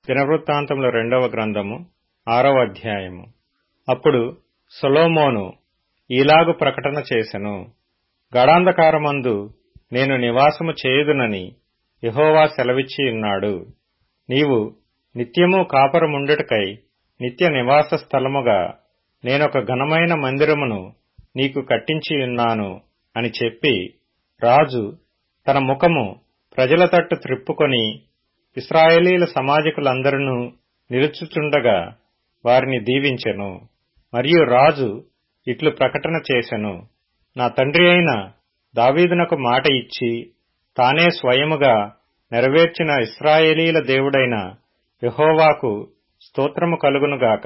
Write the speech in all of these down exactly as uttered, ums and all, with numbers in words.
దినవృత్తాంతముల రెండవ గ్రంథము ఆరవ అధ్యాయము. అప్పుడు సొలొమోను ఈలాగు ప్రకటన చేసెను. గడాంధకారమందు నేను నివాసము చేయుదునని యెహోవా సెలవిచ్చి ఉన్నాడు. నీవు నిత్యము కాపురముండుటకై నిత్య నివాస స్థలముగా నేనొక ఘనమైన మందిరమును నీకు కట్టించియున్నాను అని చెప్పి, రాజు తన ముఖము ప్రజల తట్టు త్రిప్పుకొని ఇశ్రాయేలీల సమాజకులందరూ నిలుచుచుండగా వారిని దీవించెను. మరియు రాజు ఇట్లు ప్రకటన చేసెను. నా తండ్రి అయిన దావీదునకు మాట ఇచ్చి తానే స్వయముగా నెరవేర్చిన ఇశ్రాయేలీల దేవుడైన యెహోవాకు స్తోత్రము కలుగునుగాక.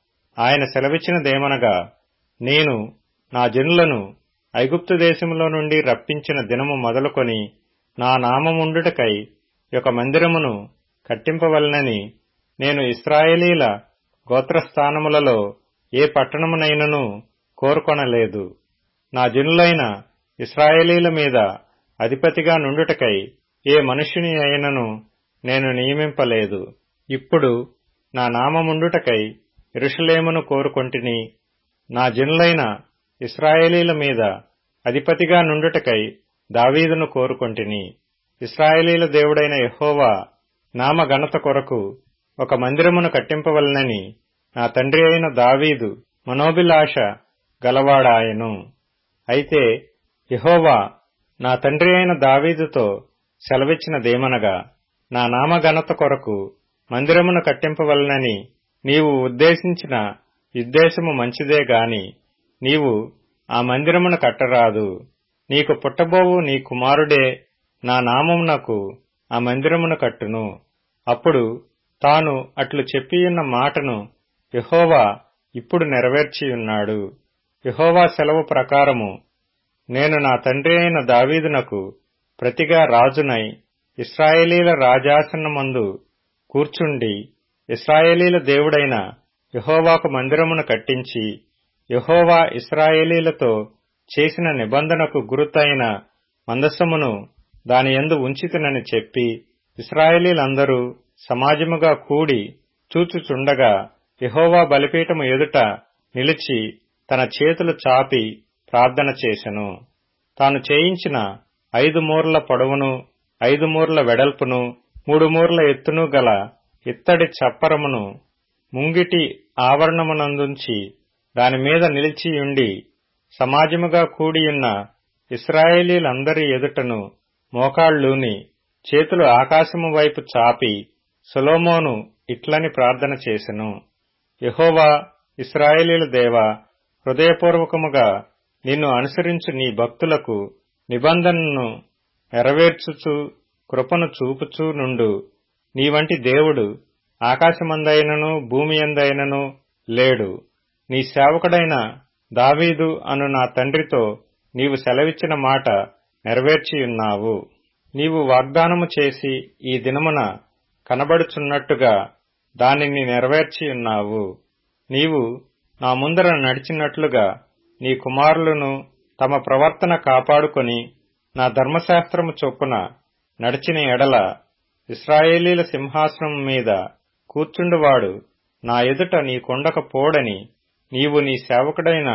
ఆయన సెలవిచ్చినదేమనగా, నేను నా జనులను ఐగుప్తు దేశములో నుండి రప్పించిన దినము మొదలుకొని నా నామముండుటకై ఒక మందిరమును కట్టింపవలెనని నేను ఇశ్రాయేలీల గోత్రస్థానములలో ఏ పట్టణమునైనను కోరుకొనలేదు. నా జనులైన ఇశ్రాయేలీల మీద అధిపతిగా నుండుటకై ఏ మనుష్యుని అయినను నేను నియమింపలేదు. ఇప్పుడు నా నామముండుటకై యెరూషలేమును కోరుకొంటిని. నా జనులైన ఇశ్రాయేలీల మీద అధిపతిగా నుండుటకై దావీదును కోరుకొంటిని. ఇశ్రాయేలీల దేవుడైన యెహోవా నామ ఘనత కొరకు ఒక మందిరమును కట్టింపవలెనని నా తండ్రి అయిన దావీదు మనోభిలాష గలవాడాయెను. అయితే యెహోవా నా తండ్రి అయిన దావీదుతో సెలవిచ్చినదేమనగా, నా నామ ఘనత కొరకు మందిరమును కట్టింపవలెనని నీవు ఉద్దేశించిన ఉద్దేశము మంచిదే గాని నీవు ఆ మందిరమును కట్టరాదు. నీకు పుట్టబోవు నీ కుమారుడే నా నామమునకు ఆ మందిరమును కట్టును. అప్పుడు తాను అట్లు చెప్పియున్న మాటను యెహోవా ఇప్పుడు నెరవేర్చియున్నాడు. యెహోవా సెలవు ప్రకారము నేను నా తండ్రి అయిన దావీదునకు ప్రతిగా రాజునై ఇశ్రాయేలీల రాజాసనమందు కూర్చుండి ఇశ్రాయేలీల దేవుడైన యెహోవాకు మందిరమును కట్టించి, యెహోవా ఇశ్రాయేలీలతో చేసిన నిబంధనకు గురుతైన మందసమును దాని యందు ఉంచితినని చెప్పి, ఇశ్రాయేలీలందరూ సమాజముగా కూడి చూచుచుండగా యెహోవా బలిపీఠము ఎదుట నిలిచి తన చేతులు చాపి ప్రార్థన చేసెను. తాను చేయించిన ఐదు మూరల పొడవును, ఐదు మూరల వెడల్పును, మూడు మూరల ఎత్తును గల ఇత్తడి చప్పరమును ముంగిటి ఆవరణమునందుంచి దానిమీద నిలిచియుండి సమాజముగా కూడియున్న ఇశ్రాయేలీలందరి ఎదుటను మోకాళ్లూని చేతులు ఆకాశము వైపు చాపి సొలొమోను ఇట్లని ప్రార్థన చేసెను. యెహోవా ఇశ్రాయేలీల దేవా, హృదయపూర్వకముగా నిన్ను అనుసరించు నీ భక్తులకు నిబంధనను నెరవేర్చుచు కృపను చూపుచూ నుండు. నీ వంటి దేవుడు ఆకాశమందైనను భూమి యందైనను లేడు. నీ సేవకుడైన దావీదు అను నా తండ్రితో నీవు సెలవిచ్చిన మాట నెరవేర్చియున్నావు. నీవు వాగ్దానము చేసి ఈ దినమున కనబడుచున్నట్టుగా దానిని నెరవేర్చియున్నావు. నీవు నా ముందర నడిచినట్లుగా నీ కుమారులను తమ ప్రవర్తన కాపాడుకొని నా ధర్మశాస్త్రము చొప్పున నడిచిన ఎడల ఇశ్రాయేలీల సింహాసనం మీద కూర్చుండువాడు నా ఎదుట నీకుండకపోడని నీవు నీ సేవకుడైన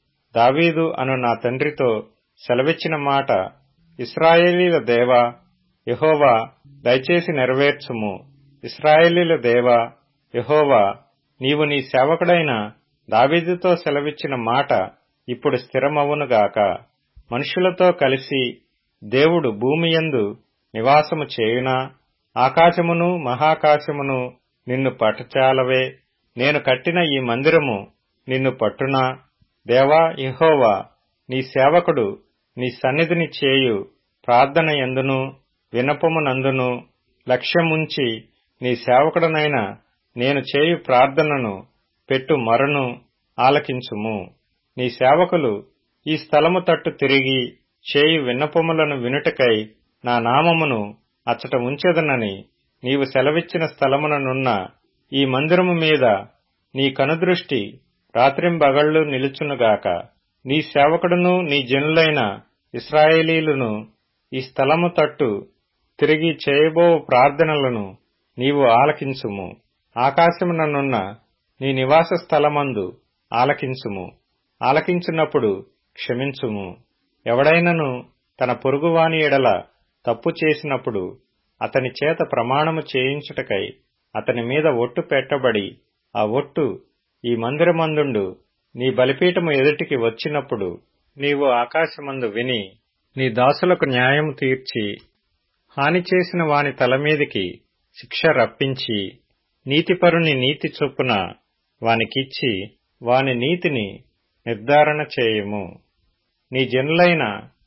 దావీదు అను నా తండ్రితో సెలవిచ్చిన మాట ఇశ్రాయేలీల దేవా యెహోవా దయచేసి నెరవేర్చుము. ఇశ్రాయేలీల దేవా యెహోవా, నీవు నీ సేవకుడైన దావీదుతో సెలవిచ్చిన మాట ఇప్పుడు స్థిరమవునుగాక. మనుషులతో కలిసి దేవుడు భూమియందు నివాసము చేయునా? ఆకాశమును మహాకాశమును నిన్ను పట్టచాలవే. నేను కట్టిన ఈ మందిరము నిన్ను పట్టునా? దేవా యెహోవా, నీ సేవకుడు నీ సన్నిధిని చేయు ప్రార్థన యందును విన్నపమునందును లక్ష్యముంచి నీ సేవకుడనైన నేను చేయు ప్రార్థనను పెట్టు మొరను ఆలకించుము. నీ సేవకులు ఈ స్థలము తట్టు తిరిగి చేయు విన్నపములను వినుటకై నా నామమును అచ్చట ఉంచెదనని నీవు సెలవిచ్చిన స్థలముననున్న ఈ మందిరము మీద నీ కనుదృష్టి రాత్రింబగళ్లు నిలుచునుగాక. నీ సేవకుడును నీ జనులైన ఇశ్రాయేలీలును ఈ స్థలము తట్టు తిరిగి చేయబో ప్రార్థనలను నీవు ఆలకించుము. ఆకాశముననున్న నీ నివాస స్థలమందు ఆలకించుము. ఆలకించున్నప్పుడు క్షమించుము. ఎవడైనను తన పొరుగువాని ఎడల తప్పు చేసినప్పుడు అతని చేత ప్రమాణము చేయించుటకై అతని మీద ఒట్టు పెట్టబడి ఆ ఒట్టు ఈ మందిరమందుండు నీ బలిపీఠము ఎదుటికి వచ్చినప్పుడు నీవు ఆకాశమందు విని నీ దాసులకు న్యాయము తీర్చి హాని చేసిన వాని తలమీదికి శిక్ష రప్పించి నీతిపరుని నీతి చొప్పున వానికిచ్చి వాని నీతిని నిర్ధారణ చేయుము. నీ జనులైన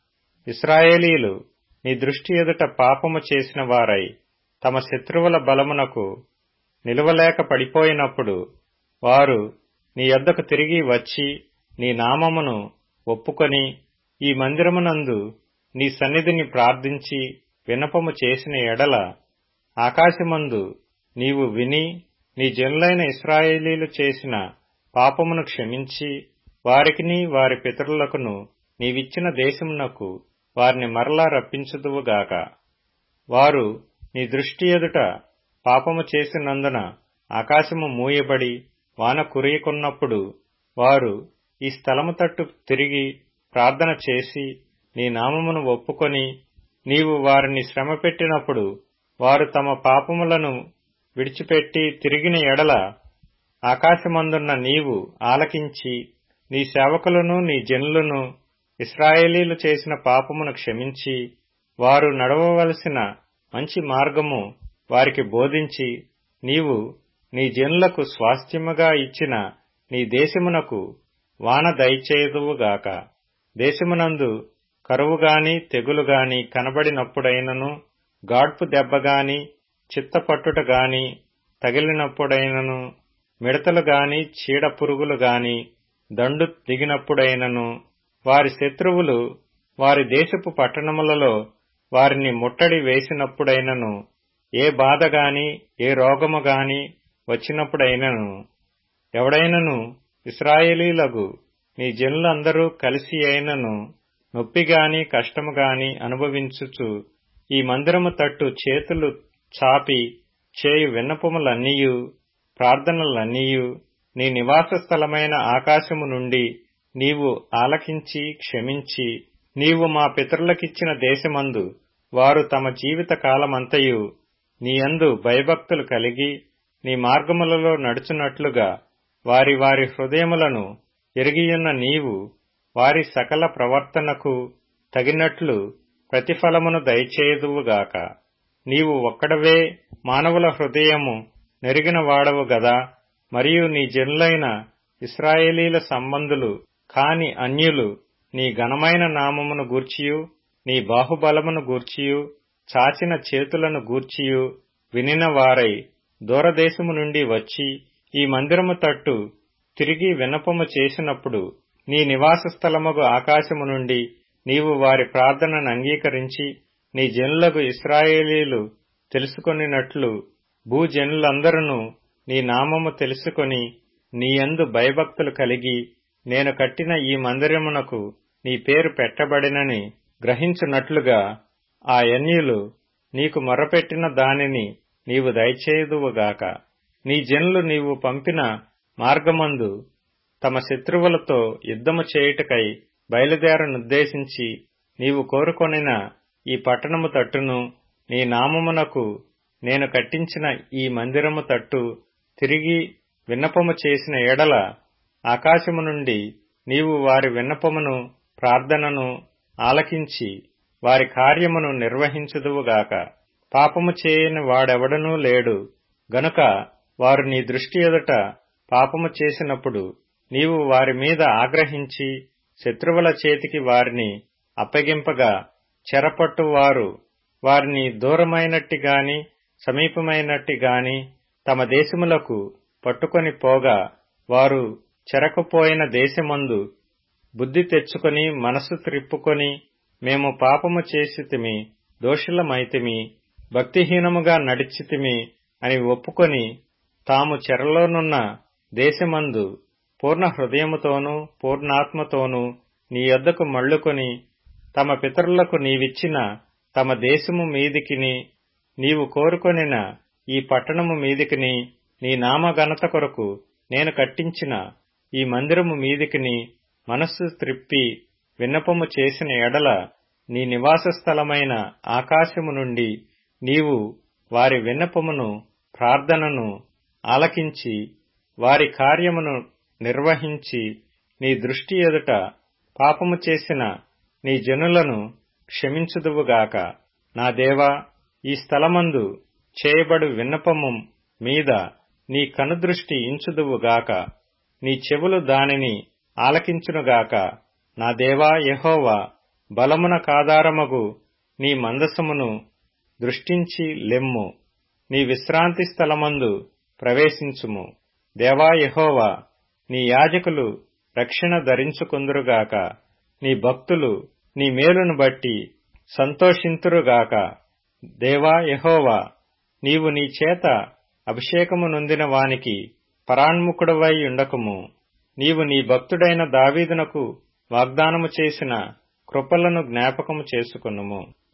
ఇశ్రాయేలీలు నీ దృష్టి ఎదుట పాపము చేసిన వారై తమ శత్రువుల బలమునకు నిలువలేక పడిపోయినప్పుడు వారు నీ యొద్దకు తిరిగి వచ్చి నీ నామమును ఒప్పుకొని ఈ మందిరమునందు నీ సన్నిధిని ప్రార్థించి విన్నపము చేసిన ఎడల ఆకాశమందు నీవు విని నీ జనులైన ఇశ్రాయేలీలు చేసిన పాపమును క్షమించి వారికిని వారి పితరులకును నీవిచ్చిన దేశమునకు వారిని మరలా రప్పించుదువుగాక. వారు నీ దృష్టి ఎదుట పాపము చేసినందున ఆకాశము మూయబడి వాన కురియకున్నప్పుడు వారు ఈ స్థలము తట్టు తిరిగి ప్రార్థన చేసి నీ నామమును ఒప్పుకొని నీవు వారిని శ్రమ పెట్టినప్పుడు వారు తమ పాపములను విడిచిపెట్టి తిరిగిన ఎడల ఆకాశమందున్న నీవు ఆలకించి నీ సేవకులను నీ జనులను ఇశ్రాయేలీలు చేసిన పాపమును క్షమించి వారు నడవవలసిన మంచి మార్గము వారికి బోధించి నీవు నీ జనులకు స్వాస్థ్యముగా ఇచ్చిన నీ దేశమునకు వాన దయచేయుదువుగాక. దేశమునందు కరువుగాని తెగులుగాని కనబడినప్పుడైనను గాడ్పు దెబ్బగాని చిత్తపట్టుటగాని తగిలినప్పుడైనను మిడతలుగాని చీడ పురుగులుగాని దండు దిగినప్పుడైనను వారి శత్రువులు వారి దేశపు పట్టణములలో వారిని ముట్టడి వేసినప్పుడైనను ఏ బాధగాని ఏ రోగముగాని వచ్చినప్పుడైనను ఎవడైనను ఇశ్రాయేలీలగు నీ జనులందరూ కలిసి అయినను నొప్పిగాని కష్టముగాని అనుభవించుచు ఈ మందిరము తట్టు చేతులు చాపి చేయు విన్నపములన్నీయు ప్రార్థనలన్నీయు నీ నివాస స్థలమైన ఆకాశము నుండి నీవు ఆలకించి క్షమించి నీవు మా పితరులకిచ్చిన దేశమందు వారు తమ జీవిత కాలమంతయు నీయందు భయభక్తులు కలిగి నీ మార్గములలో నడుచున్నట్లుగా వారి వారి హృదయములను ఎరిగియున్న నీవు వారి సకల ప్రవర్తనకు తగినట్లు ప్రతిఫలమును దయచేయుదువుగాక. నీవు ఒక్కడవే మానవుల హృదయము నెరిగిన వాడవు గదా, మరియు నీ జనులైన ఇశ్రాయేలీల సంబంధులు కాని అన్యులు నీ ఘనమైన నామమును గూర్చియు నీ బాహుబలమును గూర్చియు చాచిన చేతులను గూర్చియు వినిన వారై దూరదేశము నుండి వచ్చి ఈ మందిరము తట్టు తిరిగి విన్నపము చేసినప్పుడు నీ నివాస స్థలముగు ఆకాశము నుండి నీవు వారి ప్రార్థనను అంగీకరించి నీ జనులకు ఇశ్రాయేలీలు తెలుసుకొనినట్లు భూజనులందరూ నీ నామము తెలుసుకొని నీయందు భయభక్తులు కలిగి నేను కట్టిన ఈ మందిరమునకు నీ పేరు పెట్టబడినని గ్రహించున్నట్లుగా ఆ అన్యులు నీకు మొర్రపెట్టిన దానిని నీవు దయచేయుదువుగాక. నీ జనులు నీవు పంపిన మార్గమందు తమ శత్రువులతో యుద్ధము చేయుటకై బయలుదేరనుద్దేశించి నీవు కోరుకొనిన ఈ పట్టణము తట్టును నీ నామమునకు నేను కట్టించిన ఈ మందిరము తట్టు తిరిగి విన్నపము చేసిన ఎడల ఆకాశము నుండి నీవు వారి విన్నపమును ప్రార్థనను ఆలకించి వారి కార్యమును నిర్వహించుదువుగాక. పాపము చేయని వాడెవడనూ లేడు గనుక వారు నీ దృష్టి ఎదుట పాపము చేసినప్పుడు నీవు వారి మీద ఆగ్రహించి శత్రువుల చేతికి వారిని అప్పగింపగా చెరపట్టు వారు వారిని దూరమైనట్టిగాని సమీపమైనట్టిగాని తమ దేశములకు పట్టుకొని పోగా వారు చెరకుపోయిన దేశమందు బుద్ధి తెచ్చుకొని మనసు త్రిప్పుకొని మేము పాపము చేసితిమి, దోషులమైతిమి, భక్తిహీనముగా నడిచితిమి అని ఒప్పుకొని తాము చెరలోనున్న దేశమందు పూర్ణ హృదయముతోనూ పూర్ణాత్మతోనూ నీ యొద్దకు మళ్లుకొని తమ పితరులకు నీవిచ్చిన తమ దేశము మీదికిని నీవు కోరుకొనిన ఈ పట్టణము మీదికిని నీ నామ ఘనత కొరకు నేను కట్టించిన ఈ మందిరము మీదికిని మనస్సు త్రిప్పి విన్నపము చేసిన ఎడల నీ నివాస స్థలమైన ఆకాశము నుండి నీవు వారి విన్నపమును ప్రార్థనను ఆలకించి వారి కార్యమును నిర్వహించి నీ దృష్టి ఎదుట పాపము చేసిన నీ జనులను క్షమించుదువుగాక. నా దేవా, ఈ స్థలమందు చేయబడు విన్నపము మీద నీ కనుదృష్టి ఇంచుదువుగాక. నీ చెవులు దానిని ఆలకించునుగాక. నా దేవా యెహోవా, బలమున కాధారమగు నీ మందసమును దృష్టించి లెమ్ము. నీ విశ్రాంతి స్థలమందు ప్రవేశించుము. దేవా యెహోవా, నీ యాజకులు రక్షణ ధరించుకొందురుగాక. నీ భక్తులు నీ మేలును బట్టి సంతోషింతురుగాక. దేవా యెహోవా, నీవు నీ చేత అభిషేకము నొందిన వానికి పరాణ్ముఖుడవై ఉండకుము. నీవు నీ భక్తుడైన దావీదునకు వాగ్దానము చేసిన కృపలను జ్ఞాపకము చేసుకొనుము.